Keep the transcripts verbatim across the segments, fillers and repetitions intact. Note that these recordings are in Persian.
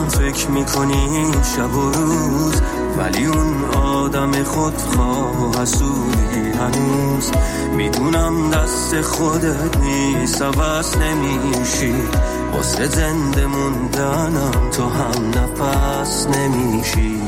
هم فکر میکنی شب و روز، ولی اون آدم خودخواه حسودی هنوز. میدونم دست خودت نیست عوض نمیشی، واسه زنده موندنم تو هم نفس نمیشی.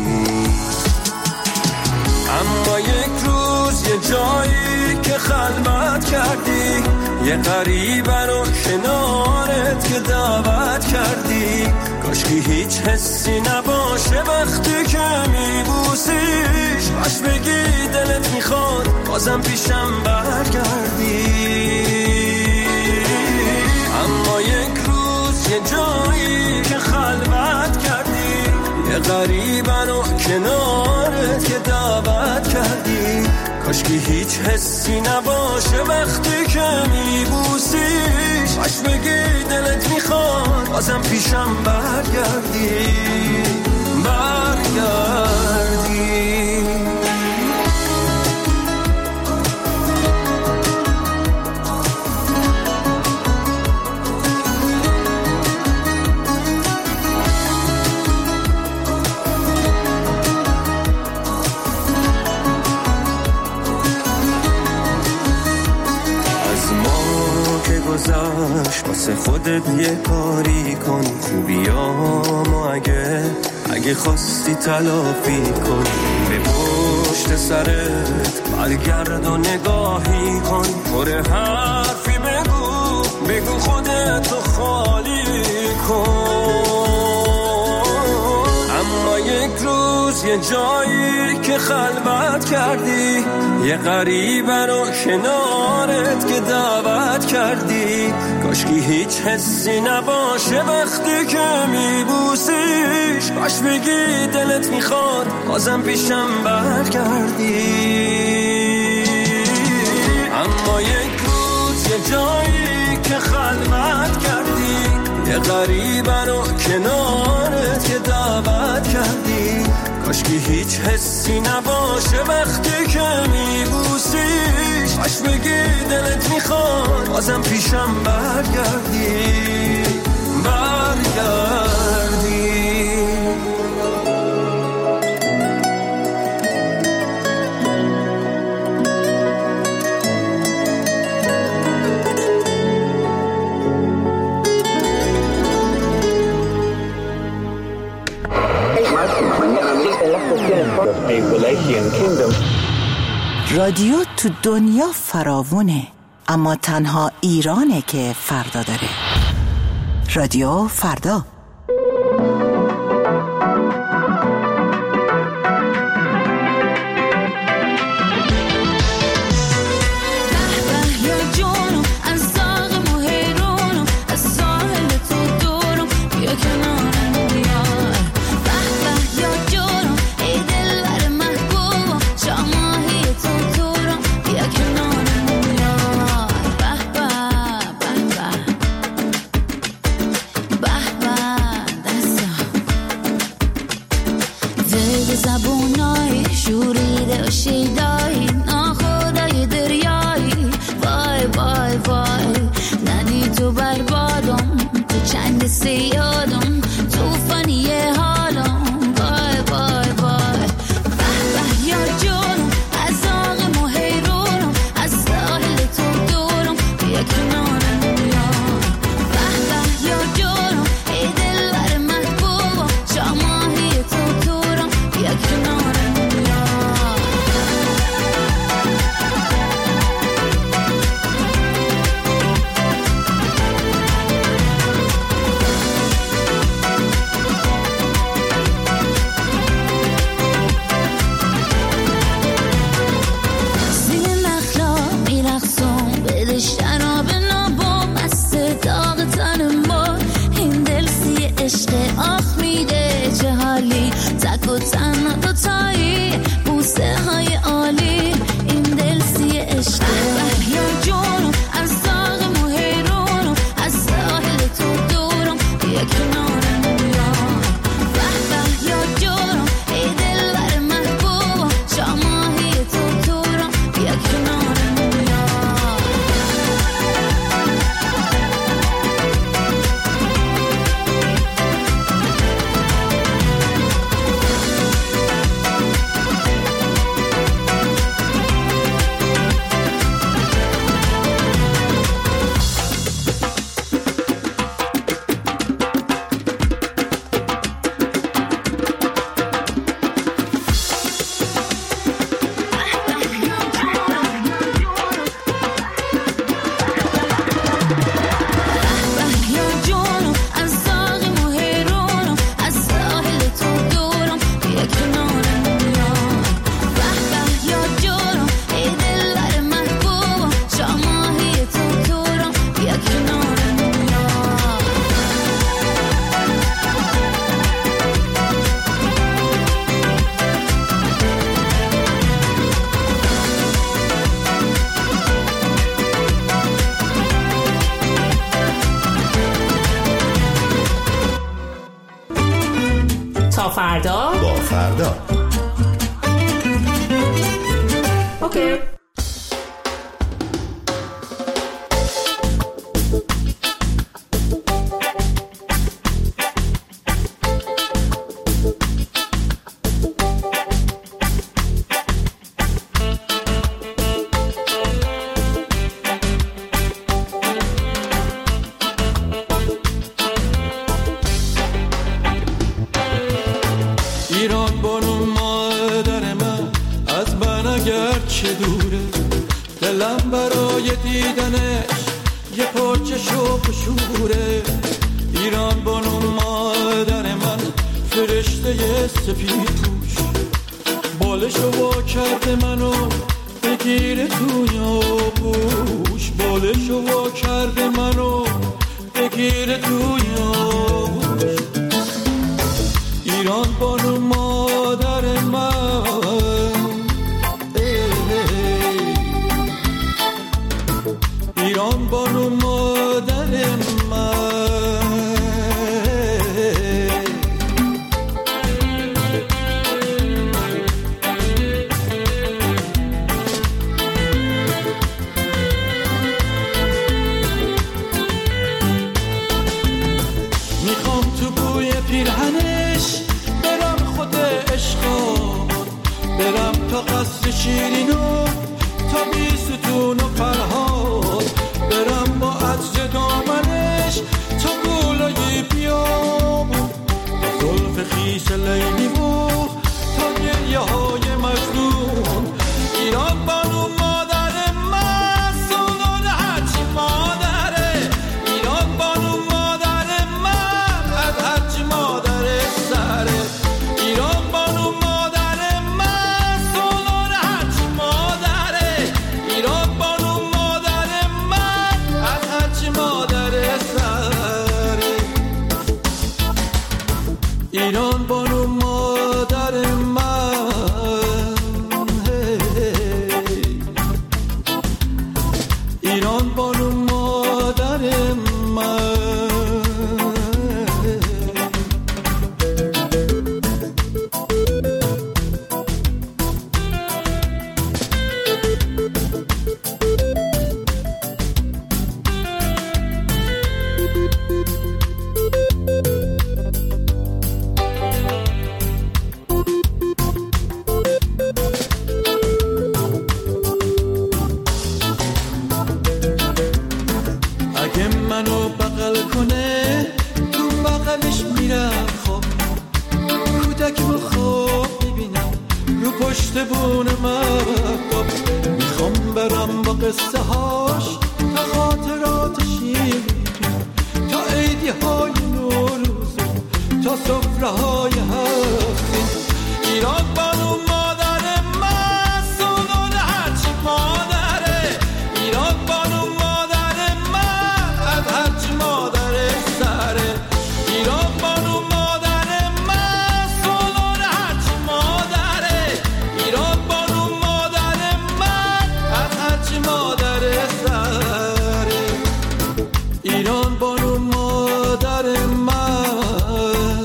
اما یک روز یه جایی که خلوت کردی، یه غریبه رو کنارت که دعوت کردی، کاشکی هیچ حسی نباشه وقتی که میبوسیش، باش بگی دلت میخواد بازم پیشم برگردی. اما یک روز یه جایی که خلوت کردی، یه غریبه رو کنارت که دعوت کردی، کاشکی هیچ حسی نباشه وقتی که میبوسیش، باش بگی دلت میخواد بازم پیشم برگردی برگردی. واسه خودت یه کاری کن، خوبیامو اگه اگه خواستی تلافی کن، به پشت سرت برگرد و نگاهی کن، پر حرفی بگو بگو خودتو خالی کن. اما یک روز یه جایی که خلوت کردی، یه غریبه رو کنارت که دعوت کردی، کاشکی هیچ حسی نباشه وقتی که میبوسیش، باش بگی دلت میخواد بازم پیشم برگردی. اما یک روز یه جایی که خلوت کردی، یه غریبه رو کنارت که دعوت کردی، کاشکی هیچ حسی نباشه وقتی که میبوسیش، باش بگی دلت میخواد بازم پیشم برگردی برگردی. رادیو تو دنیا فراوونه، اما تنها ایرانه که فردا داره. رادیو فردا. Bye. تا فردا با فردا. اوکی. ایران بانو مادر من از من اگر چه دوره، دلم برای دیدنش یه پاچه شوق و شوره. ایران بانو مادر من فرشته سفید پوش، بالشو وا کرده منو بگیره توی آغوش، بالشو وا کرده منو بگیره توی آغوش. ایران بانو مادر من، ایران بانو مادر من. میخوام تو بوی پیرهنش برم خود عشقا، برم تا قصر شیرینو، تا بیستون و فرهاد، برم با عطر دامنش تا گولای بیابون، زلف خیس لیلی و تا گریه های مجنون. ایران بانو مادر من، سنون هرچی مادره. ایران بانو مادر من، از هرچی مادر سره. ایران بانو مادر من، سنون هرچی مادره. ایران بانو مادر من، از هرچی مادر سره. ایران بانو مادر من، ایران بانو مادر من. اگه منو بغل کنه تو بغلش میرم خواب، کودک رو خواب میبینم رو پشت بون مهتاب. میخوام برم با قصه هاش تا خاطرات شیرین، تا عیدی های نوروز، تا سفره های هفتین. ایران بانو مادر من، سنون هرچی مادره. ایران بانو مادر من، از هرچی مادر سره. ایران بانو مادر من، سنون هرچی مادره. ایران بانو مادر من، از هرچی مادر سره. ایران بانو مادر من،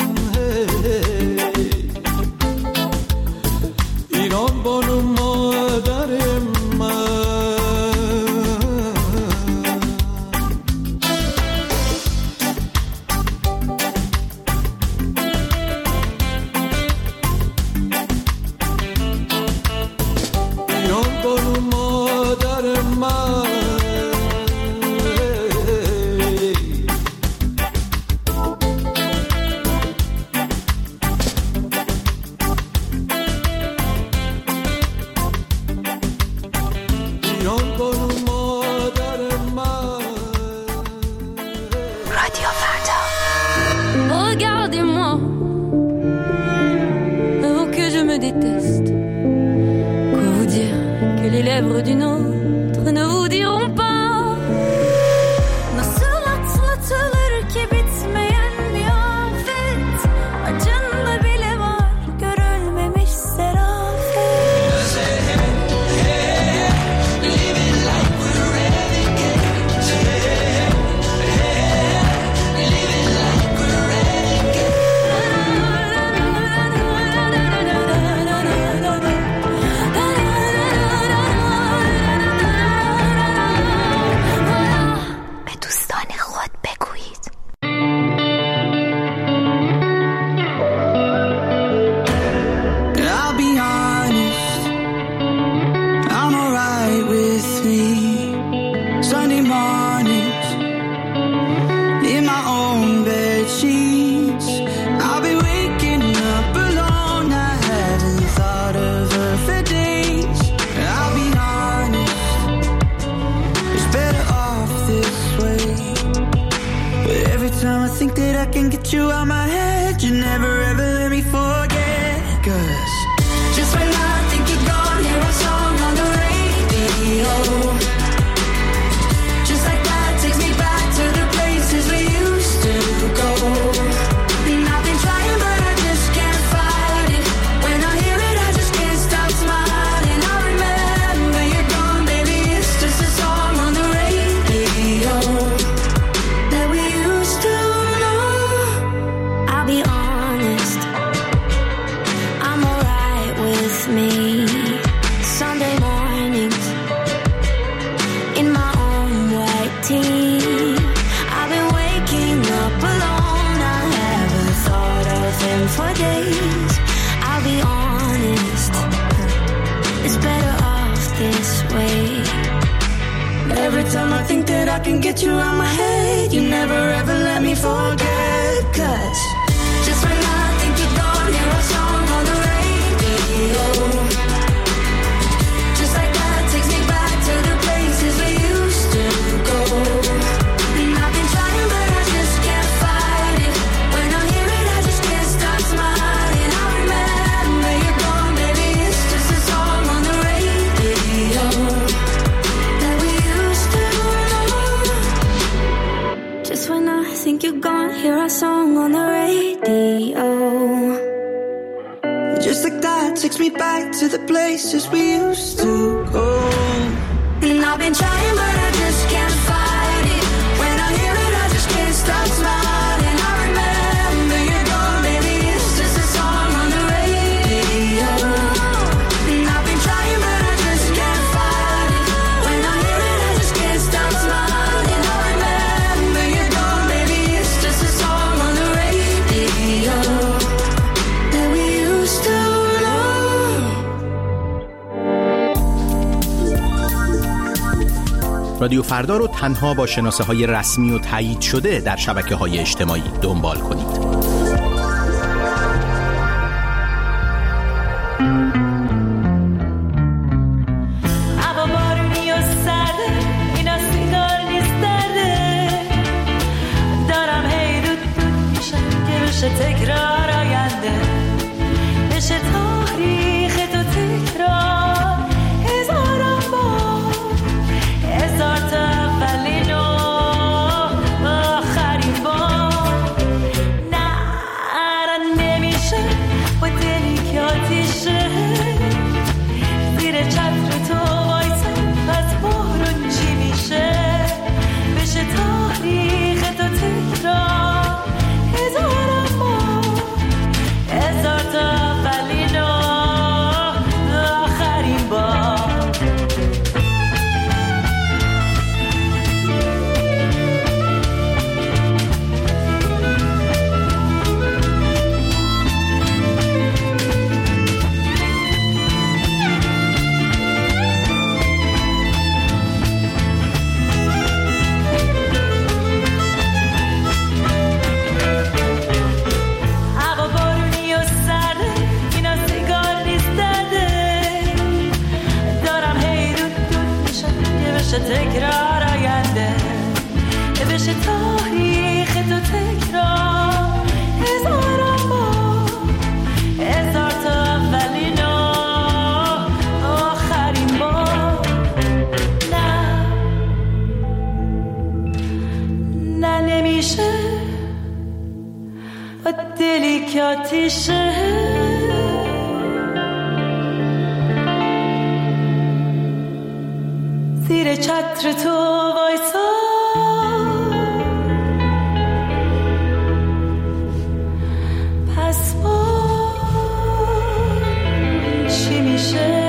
ایران بانو مادر من. ایران بانو مادر من. ایران بانو مادر من. رادیو فردا. Regardez-moi, oh que je me déteste. Quoi vous dire que les lèvres d'une autre ne vous diront pas. Nasıl atlatılır ki bitmeyen bir afet, acında bile var görülmemiş serafet. La la la. think that I can get you out my head, you never ever let me forget. Cause just when I think you're gone, hear a song on the radio. Just like that takes me back to the places we used to go. And I've been trying but I just can't fight it. When I hear it I just can't stop smiling. I remember you're gone, baby, it's just a song on the radio that we used to know. I'll be honest, I'm alright with me. Sunday mornings in my own white tee, I've been waking up alone. I haven't thought of him for days. I'll be honest, it's better off this way. Every time I think that I can get you out my head, you never ever let me forget. Cause just when I think you're gone, hear a song on the radio. Just like that takes me back to the places we used to go. And I've been trying but I just can't fight it. When I hear it I just can't stop smiling. I remember you're gone, baby, it's just a song on the radio that we used to know. Just when I think you're gone, hear a song on the radio. Just like that takes me back to the places we used to go. And I've been trying but I just can't fight it. When I hear it I just can't stop smiling. I remember you're gone, baby, it's just a song on the radio. And I've been trying but I just can't fight it. When I hear it I just can't stop smiling. I remember you're gone, baby, it's just a song on the radio that we used to know. رادیو فردا رو تنها با شناسه های رسمی و تایید شده در شبکه های اجتماعی دنبال کنید. تکرار آینده بشه تاریخ تو تکرار هزاران بار هزار تا اولین و آخرین بار. نه نمیشه با دلی که آتیشه زیر چتر تو وایسا پس بارون چی میشه بشه تاریخ تو تکرار هزاران بار هزار تا اولین و آخرین بار. هوا بارونی و سرده اینا سیگار نیست درده دارم هی دود دود میشم یه بشه تکرار آینده یه بشه تاریخ تو تکرار هزاران بار هزار تا اولین و آخرین بار. نه نه نمیشه با دلی که آتیشه زیر چتر تو وایسا پس بار چی میشه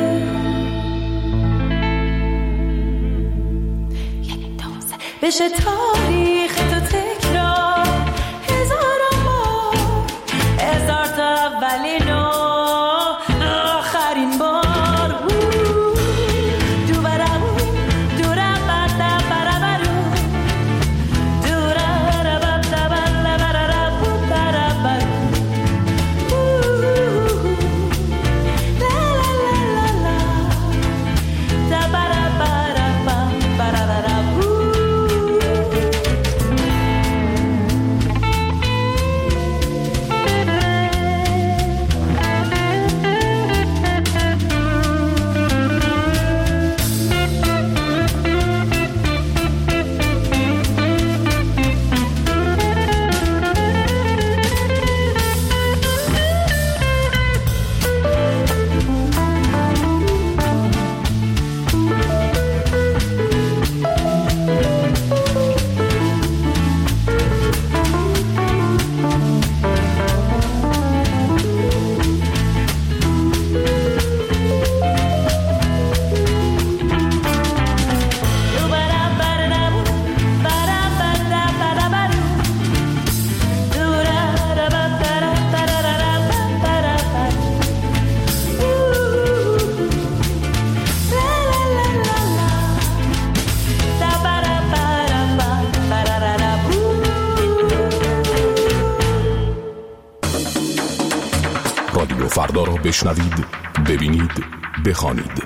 بشه تاریخ تو تکرار هزاران بار هزار تا اولین و آخرین بار. فردا را بشنوید، ببینید، بخوانید.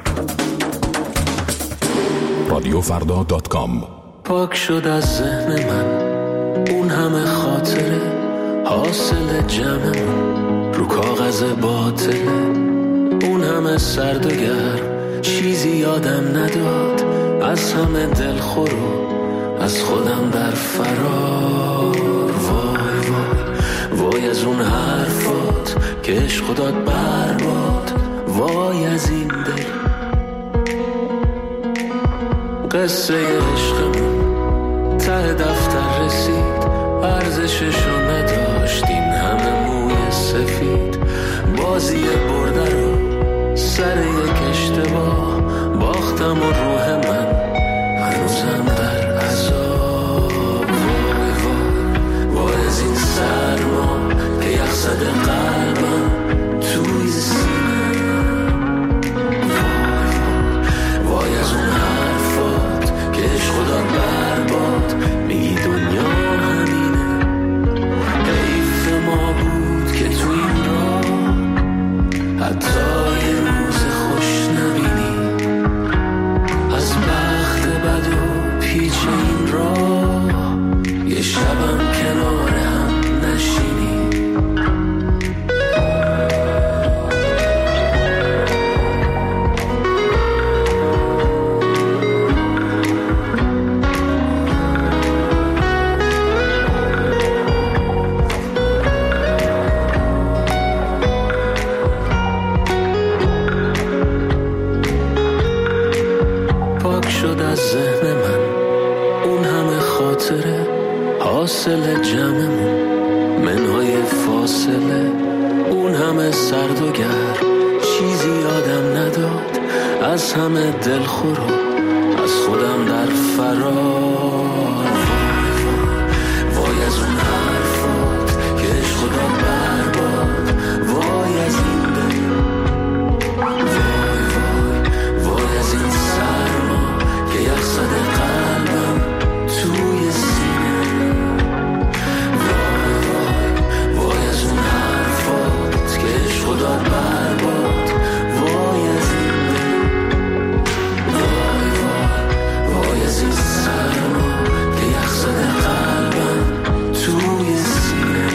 رادیو فردا دات کام. پاک شد از ذهن من اون همه خاطره، حاصل جمعمون رو کاغذ باطله. اون همه سرد و گرم چیزی یادم نداد، از همه دلخور و از خودم در فرار. وای وای وای از اون حرفات که عشق داد برباد. وای از این دل قصه عشقمون ته دفتر رسید، ارزششو نداشت این همه موی سفید. بازی برده رو سر یک اشتباه باختم و روح من هنوزم در عذاب. وای وای وای از این سرما که یخ زده قلبم توی سینه. وای وای وای از اون حرفات که عشق داد برباد. میگی دنیا همینه، حیف ما بود که تو این راه حتی یه روز خوش نبینی. از بخت بد و پیچ این راه یه شبم کنار هم نشینی. ذهن من اون همه خاطره، حاصل جمعمون منهای فاصله. اون همه سرد و گرم چیزی یادم نداد، از همه دلخور و از خودم در فرار. وای وای از اون حرفات که عشق داد برباد. وای از این دل، وای وای وای از این سرما که یخ زده قلبم توی سینه. وای وای وای از اون حرفات که عشق داد برباد. وای از این دل، وای وای وای از این سرما که یخ زده قلبم توی سینه.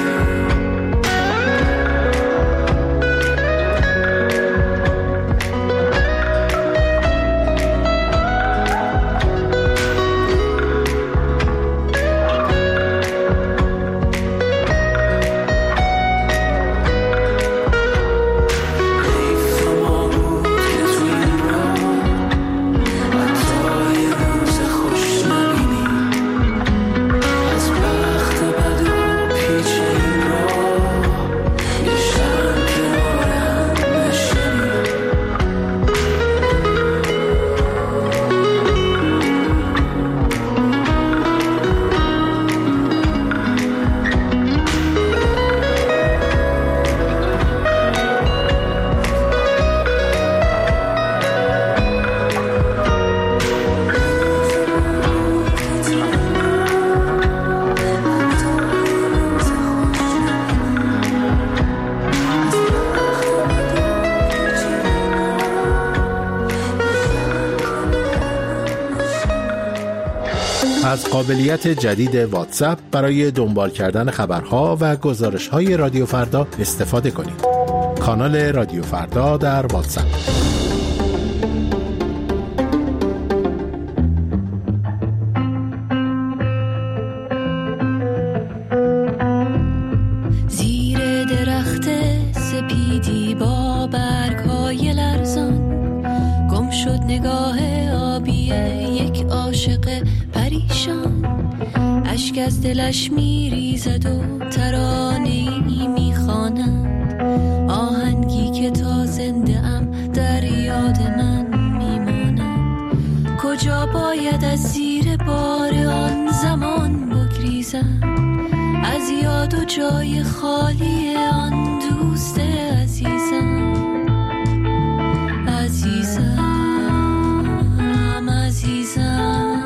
از قابلیت جدید واتساپ برای دنبال کردن خبرها و گزارش‌های رادیو فردا استفاده کنید. کانال رادیو فردا در واتساپ. زیر درخت سپیدی با برگ‌های لرزان گم شد نگاه آبی یک عاشق پریشان. اشک از دلش میریزد و ترانه‌ای میخواند، آهنگی که تا زنده ام در یاد من میماند. کجا باید از زیر بار آن زمان بگریزم، از یاد و جای خالی آن دوست عزیزم. عزیزم عزیزم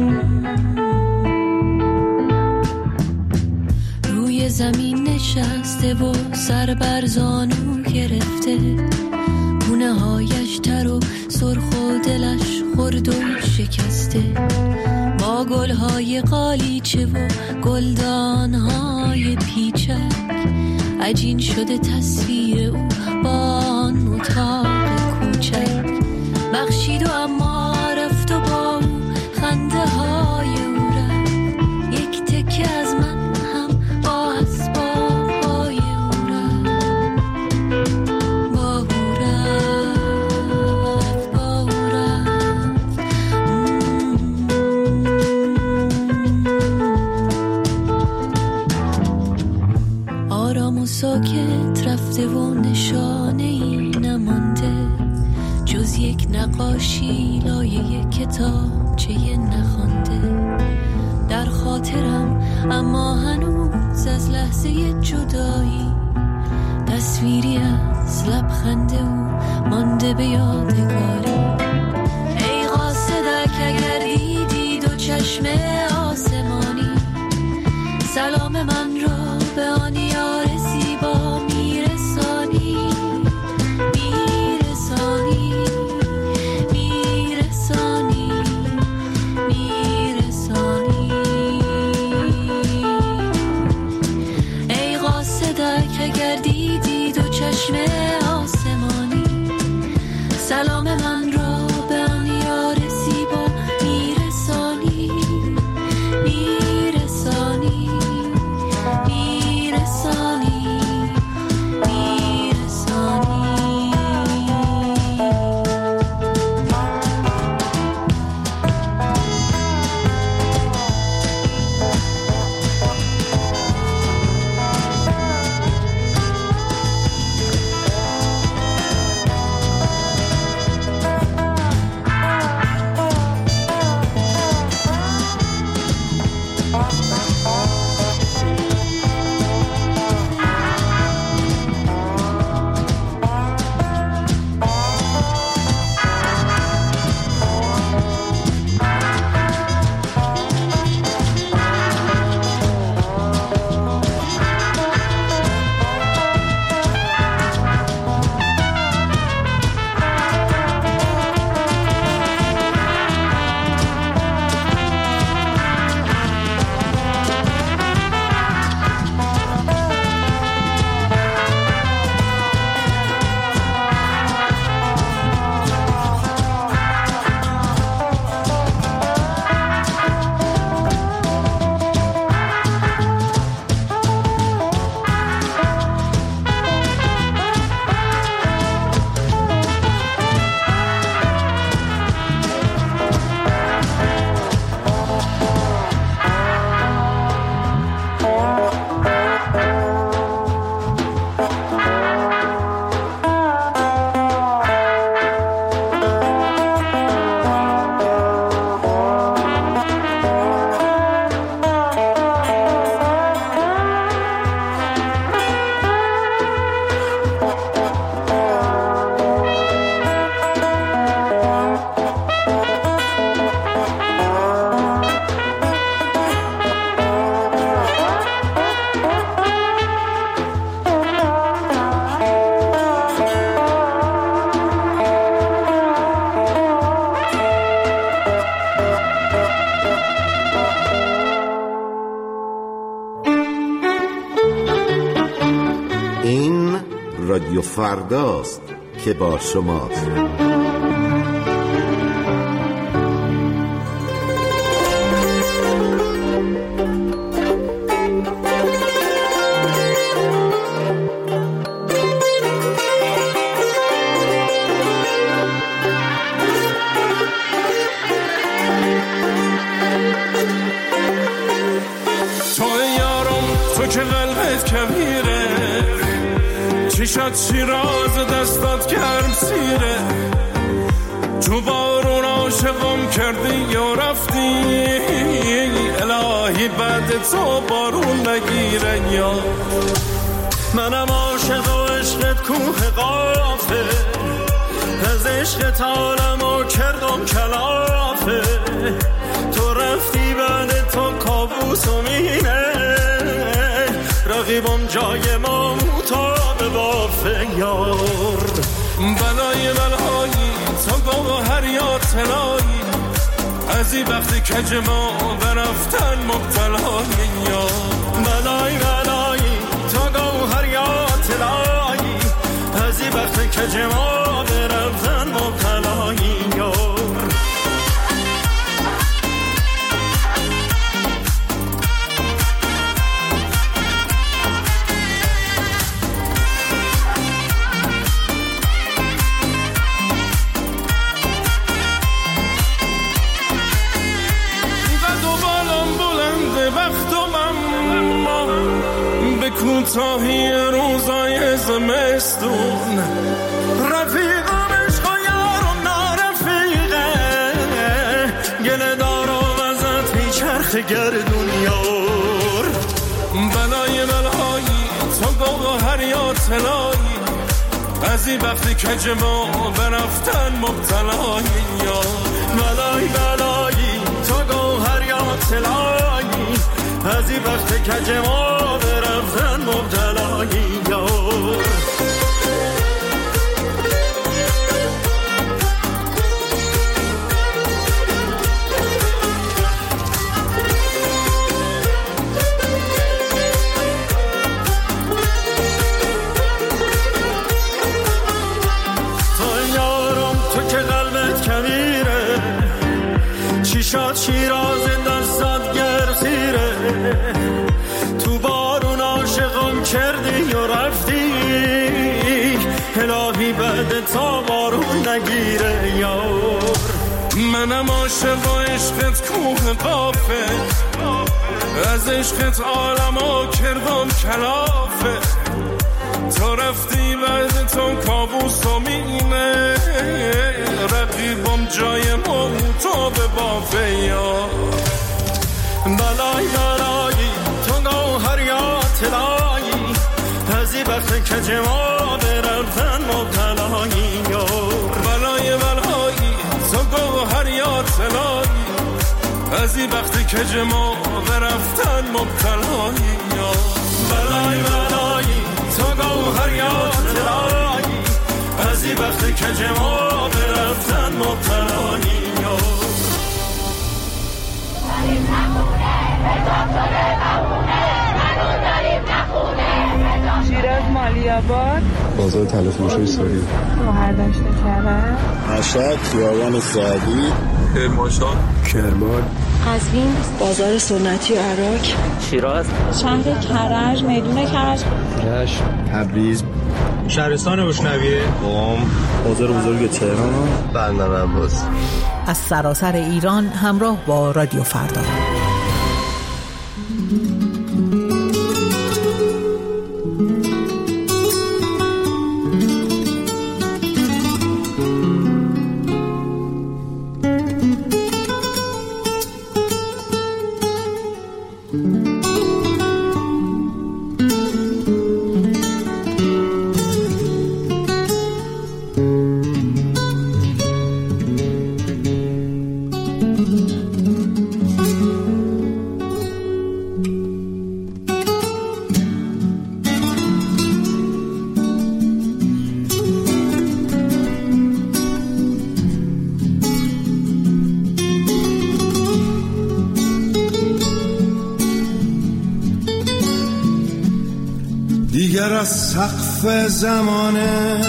روی زمین نشست و سر بر زانو گرفته، گونه هایش تر و سرخ و دلش خرد و شکسته، با گلهای قالیچه و گلدانهای پیچک عجین شده تصویر او با آن اتاق کوچک. بخشید و اما رفت و با او خنده های او رفت، یک تکه از من هم با اسباب های او رفت، با او رفت، با او رفت. آرام و ساکت رفته و نشانه ای نمانده، جز یک نقاشی لایه کتابچه نخوانده. در خاطرم اما هنوز از لحظه جدایی تصویری از لبخند او مانده به یادگاری. ای قاصدک اگر دیدی دو چشم آسمانی، سلام من را به آن یار زیبا میرسانی، میرسانی، میرسانی، میرسانی. ای قاصدک اگر دیدی دو چشم آسمانی، سلام من را به آن یار زیبا میرسانی، میرسانی، میرسانی، میرسانی. رادیو فرداست که با شماست. شد شیراز دستات کرد سیره، تو بارون عاشقم کردی یا رفتی، الهی بعد تو بارون نگیره. یا منم عاشق و عشقت کوه قافه، از عشقت عالمو کردم کلافه، تو رفتی بعد تو کابوس و مینه، رقیب رقیبم جای ما مطابق بافه یار. بلای بلایی تا گوهر یا طلایی از این وقتی کج ما برفتن مبتلای یار. بلای بلایی تا گوهر یا طلایی از این وقتی کج ما برفتن مبتلای یار. کوتاهی روزای زمستون رفیقم عشق و یار و نارفیقه گله دار و وزت بی چرخ گردون یار. بلای بلایی تا گوهر یا طلایی از این وقتی کج ما برفتن مبتلای یار. بلای بلایی تا گوهر یا طلایی از این وقت کج ما برفتن مبتلای یار. تو یارم تو که قلبت کبیره چیشات شیراز دستات گرزیره تو بارون عاشقم کردی و رفتی الهی بعد تا بارون نگیره یار. منم عاشق و عشقت کوه قافه از عشقت عالمو کردم کلافه تو رفتی بعد تو کابوس و مینه رقیبم جای ما تو به بافه یار. بلای بلایی تو گوهر یا طلایی از این وقت کج ما برفتن مبتلای یار. بلای بلایی تو گوهر یا طلایی از این وقت کج ما برفتن مبتلای یار. بلای بلایی تو گوهر یا طلایی از این وقت کج ما برفتن مبتلای یار. شیراز مالیاباد بازار تلفروشی ساری مهردشت کرد مشهد خیابان سعدی کرمانشاه کرمان قزوین بازار سنتی و عراق شیراز شهر کرج میدون کرج رشت تبریز شهرستان بشنویه قم بازار بزرگ تهران بندر عباس. از سراسر ایران همراه با رادیو فردا. دیگر از سقف زمانه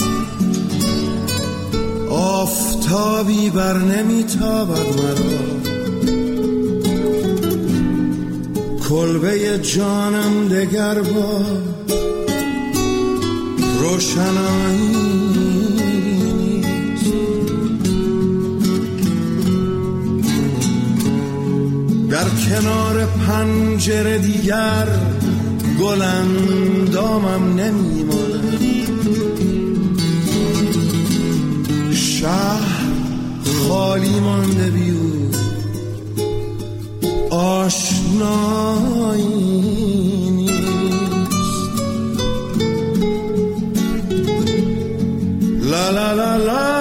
آفتابی بر نمیتابد مرا کلبه جانم دگر با روشنایی نیست در کنار پنجره دیگر گلندامم نمیماند شهر خالی مانده بیو آشنایی نیست لا لا لا لا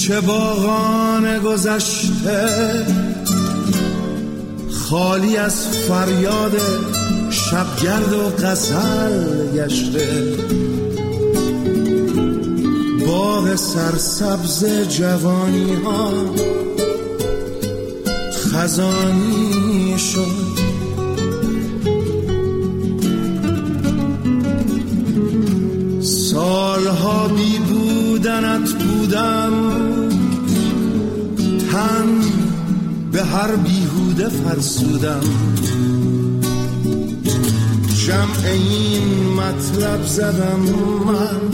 کوچه باغان گذشته خالی از فریاد شبگرد و غزل گشته، باغ سرسبز جوانی ها خزانی شد. سالها بی بودنت بودم، تن به هر بیهوده فرسودم، جمع این مطلب زدم من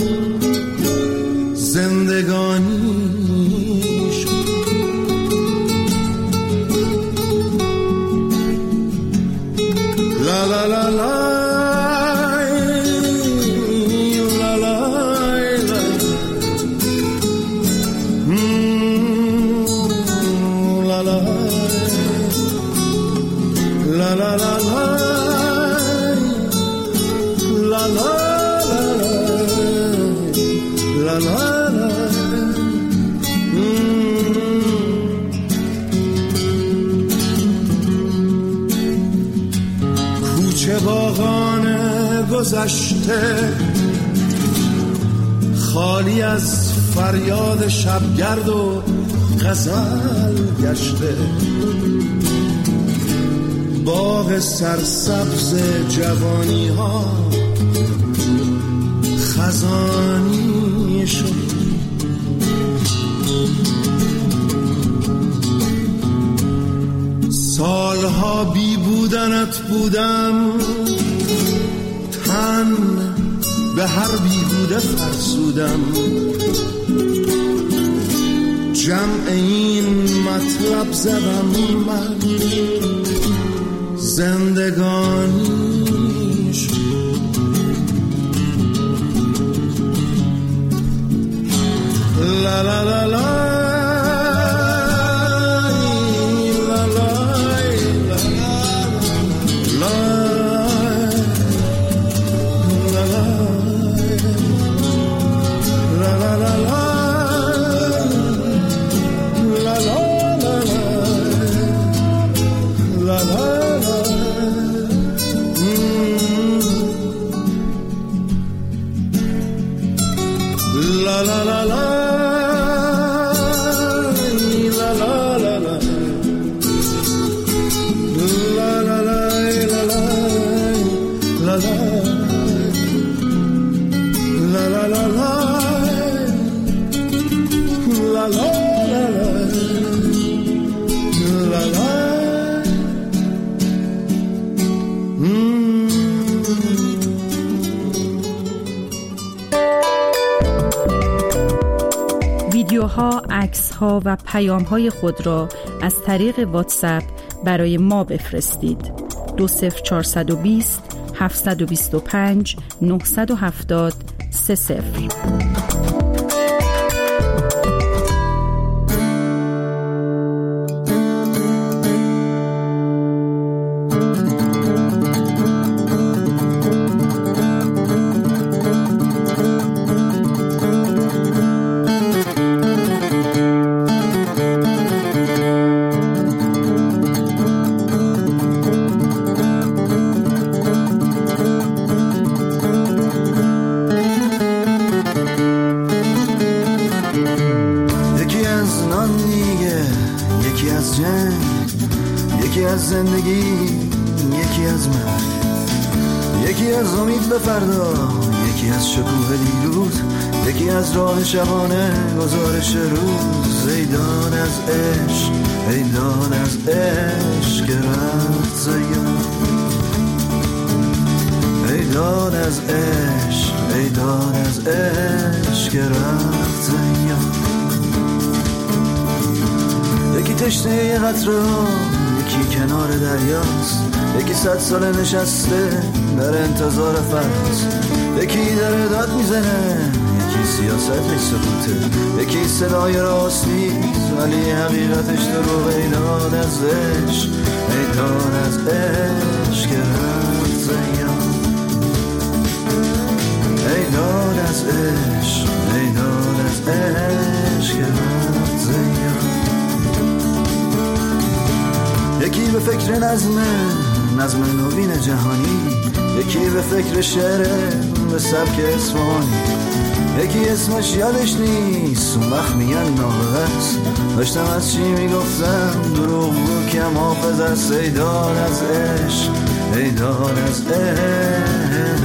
زندگانی شد. لا لا لا لا گذشته خالی از فریاد شبگرد و غزل گشته، باغ سرسبز جوانی ها خزانی شد. سالها بی بودنت بودم، من به هر بیهوده فرسودم، جمع این مطلب زدم من زندگانی شد. لا لا لا لا ویدیوها، عکس‌ها و پیام‌های خود را از طریق واتساپ برای ما بفرستید. دو صفر چهارصد و بیست هفتصد و بیست و پنج نهصد و هفتاد سه صفر. یکی از زندگی، یکی از من، یکی از امید به فردا، یکی از شکوه دیروز، یکی از راه شبانه گزارش روز. ای داد از عشق، ای داد از عشق که رفت زیاد، ای داد از عشق، ای داد از عشق که رفت زیاد. یکی تشنه یه قطره، یکی کنار دریاست، یکی صد سال نشسته در انتظار فصل، یکی داره داد میزنه، یکی سیاستش سکوته، یکی صدای راست نیست ولی حقیقتش دروغ. ای داد از عشق، ای داد از عشق که رفت زیاد، ای داد از عشق، ای داد از عشق که رفت. به فکر نظم نظم نوین جهانی، یکی به فکر شعر به سبک اصفهانی، یکی اسمش یادش نیست اون وقت میگن نابغه‌ست. داشتم از چی میگفتم دروغ بود که محافظ است. ای دار از عشق، ای دار از عشق،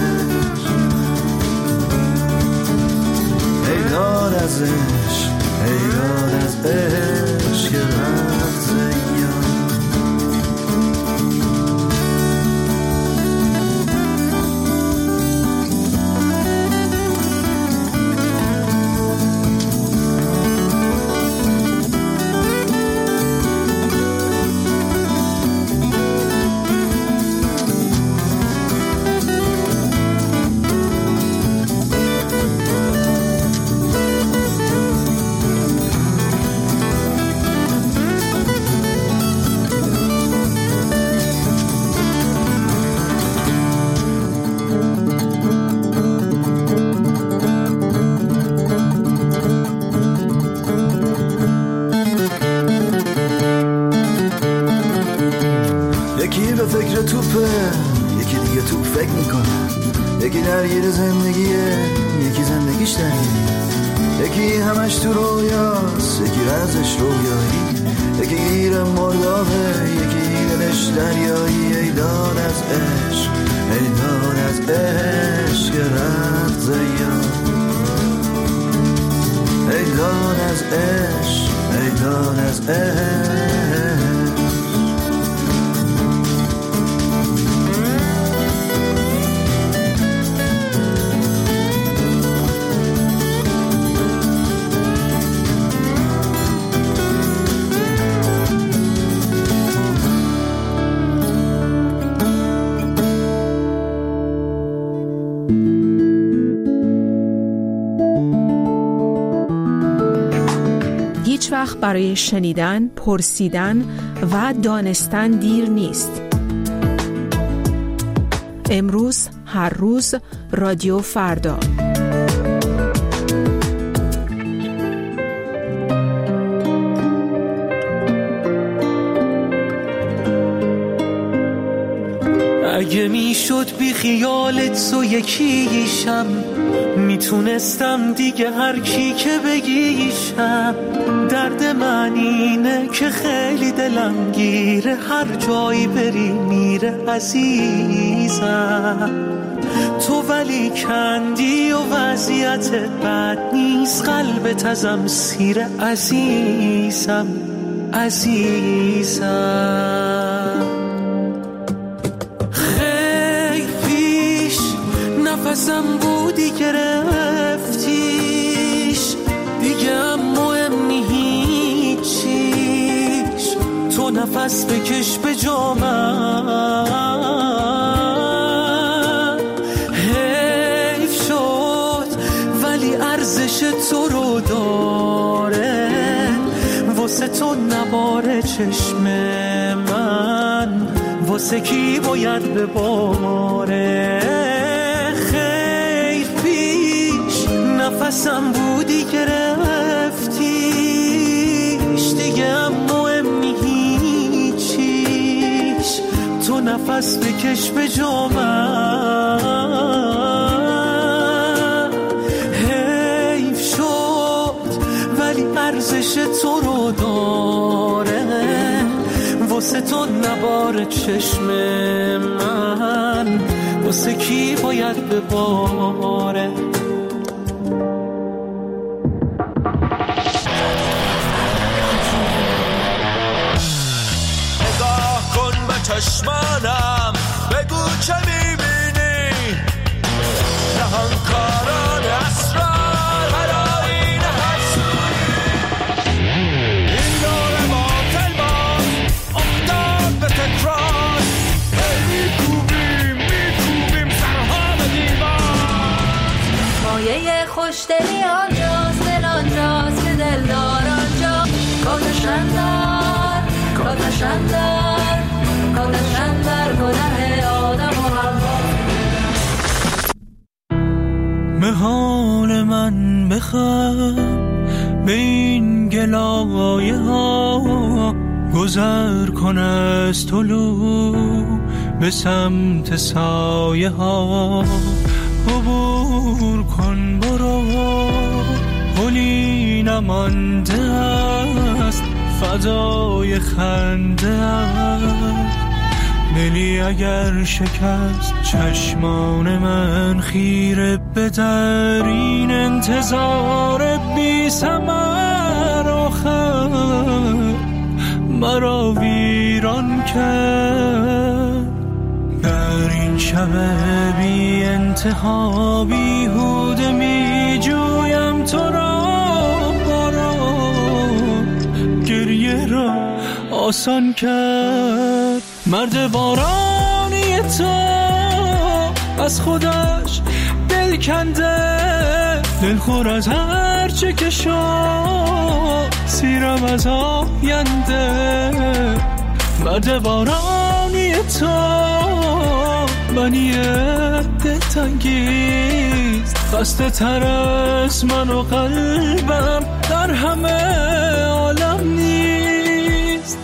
ای دار از عشق، ای دار از عشق که رفت زیان. یکی به فکر توپه، یکی دیگه توپ فکر میکنه، یکی درگیر زندگیه، یکی زندگیش درگیریه، یکی همش تو رویاست، یکی رازش رویایی، یکی گیر مردابه، یکی دلش دریایی. ای دار از عشق، ای دار از عشق که رفت زیان. ای دار از عشق، ای دار از عشق. هیچ وقت برای شنیدن، پرسیدن و دانستن دیر نیست. امروز، هر روز، رادیو فردا. اگه میشد بی خیالت تو یکیشم، میتونستم دیگه هر کی که بگیشم. درد من اینه که خیلی دلم گیره، هر جایی بری میره عزیزم. تو ولی کندی و وضعیتت بد نیست، قلبت ازم سیره عزیزم، عزیزم. خیلی پیش نفسم بودی گرفتیش، دیگه هم مهم نی هیچیش. تو نفس بکش به جا من، حیف شد ولی ارزش تو رو داره، واسه تو نباره چشم من، واسه کی باید بباره. خیر پیش نفسم بودی گرفتیش، دیگه هم مهم نی هیچیش. تو نفس بکش به جا من، حیف شد ولی ارزش تو رو داره، واسه تو نباره چشم من، واسه کی باید بباره. نگاه کن به چشمانم، بگو چه میبینی. نهانکاران اسرار هرائین حسودی، این دور باطل باز افتاد به تکرار. میکوبیم میکوبیم سرها به دیوار. مایه خوشدلی آنجاست، دل آنجاست که دلدار آنجا. کاتشندر کاتشندر کاتشندر گناه آدم و حوا. به حال من بخند به این گلایه ها، گذر کن از طلوع به سمت سایه ها، عبور کن برو، پلی نمانده است فضای خنده است. دلی اگر شکست چشمان من خیره به در این انتظار بی ثمر، آخر مرا ویران کرد. در این شب بی انتها بیهوده می جویم تو را، باران گریه را آسان کرد. مرد بارانی تو از خودش دل کنده، دلخور از هر چه که شد، سیرم از آینده. مرد بارانی تو منی دلتنگیست، خسته تر از من و قلبم در همه عالم نیست.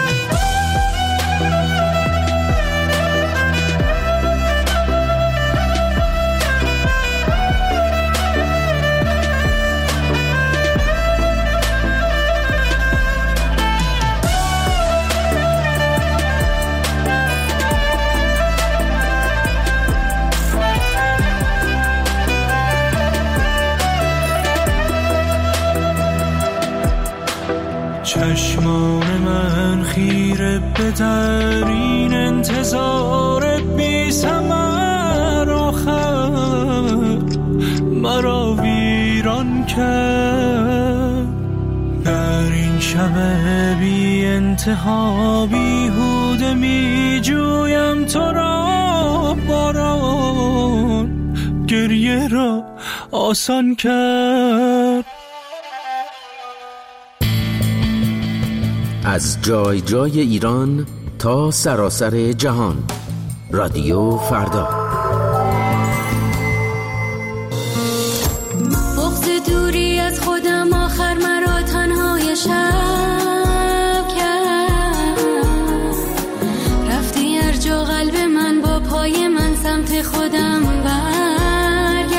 چشمان من خیره به در این انتظار بی ثمر، آخر مرا ویران کرد. در این شب بی انتها بیهوده می جویم تو را، باران گریه را آسان کرد. از جای جای ایران تا سراسر جهان، رادیو فردا. بغض دوری از خودم آخر مرا تنهای شب کرد. رفتی هر جا قلب من با پای من سمت خودم برگرد.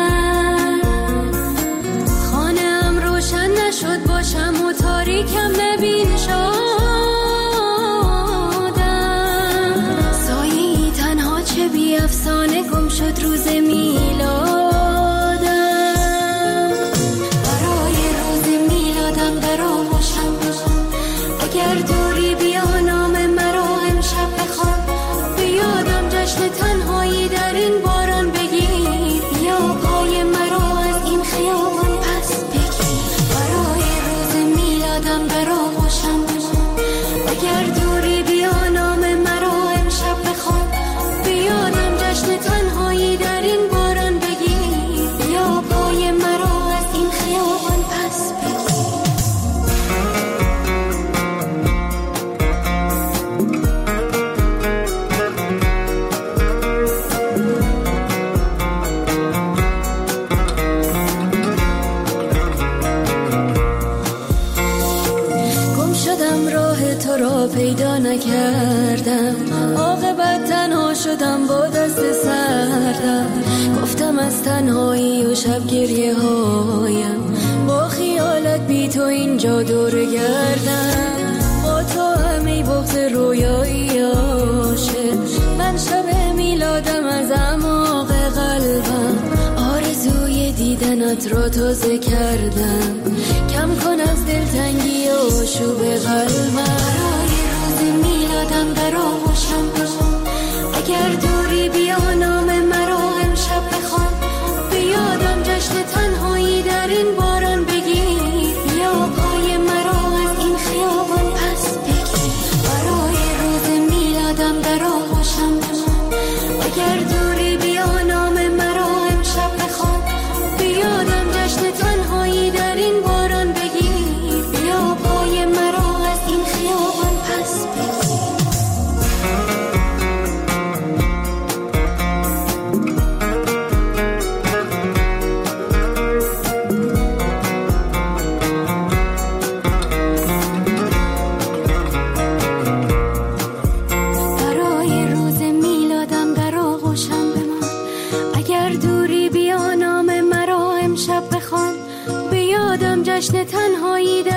خانه ام روشن نشد باشم و تاریکم نبین شدم. سایه‌ای تنها چه بی افسانه گم شد روز میلادم. برای روز میلادم در آغوشم اگر دوری بیا نام مرا امشب بخوان. بیادم جشن تنهایی در این باران بگیر، بیا پای مرا از این خیابان پس بگیر. برای روز میلادم در آغوشم اگر دوری بیا نام مرا امشب بخوان. بیادم جشن تنهایی در این باران بگیر، بیا پای مرا از این خیابان پس بگیر. گم شدم راه تو را پیدا نکردم، عاقبت تنها شدم با دست سردم. گفتم از تنهایی و شب گریه هایم با خیالت بی تو اینجا دور گردم. با تو همی بغض رویایی عاشق، من شب میلادم از اعماق قلبم آرزوی دیدنت را تازه کردم. کم کن از دلتنگی و آشوب قلبم. برای روز میلادم در آغوشم اگر دوری بیا نام مرا امشب بخوان. بیادم جشن تنهایی در این باران بگیر، بیا پای مرا از این خیابان پس بگیر. برای روز میلادم در آغوشم اگر دوری بیا نام مرا امشب بخوان. بیادم جشن تنهایی در این باران بگیر، بیا پای مرا از این خیابان پس بگیر. جشن تنهایی در